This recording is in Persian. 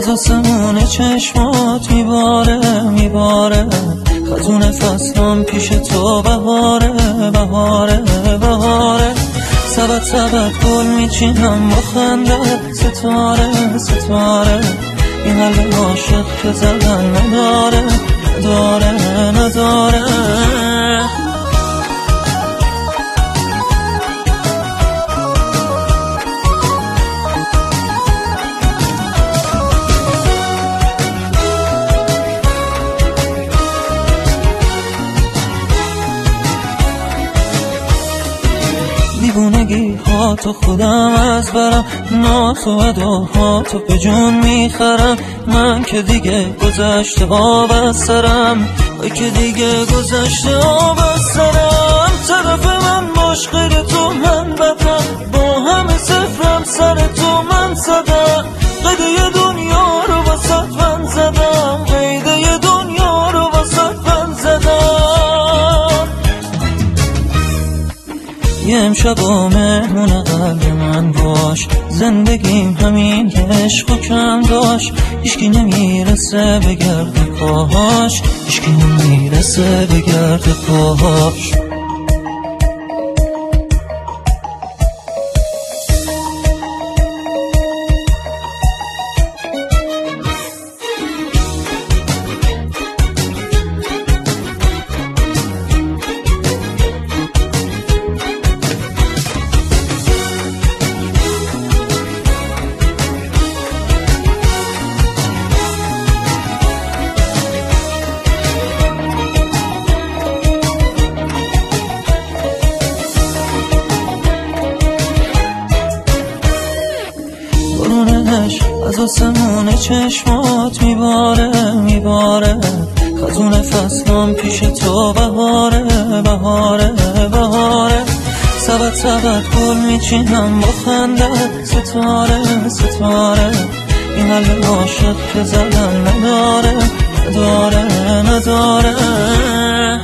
از آسمون چشمات میباره میباره، خزون فصلم پیش تو بهاره بهاره بهاره. سبت سبت گل میچینم با خنده، ستاره ستاره، این قلب عاشق که زدن نداره نداره نداره. دیوونگی ها تو خودم از برم، ناز و اداها تو به جون میخرم. من که دیگه گذشته آب از سرم، ای که دیگه گذشته آب از سرم. طرف من باش غیر تو من بدم، با همه صفرم سر تو من زدم. قیده دنیا رو واسط من زدم، قیده دنیا رو واسط من زدم. یه امشب و مهمون قلب من باش، زندگیم همین عشق و کم داشت. هیچکی نمیرسه به گرد پاهاش، هیچکی نمیرسه به گرد پاهاش. از آسمون چشمات میباره میباره، خزون فصلم پیش تو بهاره بهاره بهاره. سبت سبت گل میچینم با خنده، ستاره ستاره، این قلب عاشق که زدن نداره نداره نداره.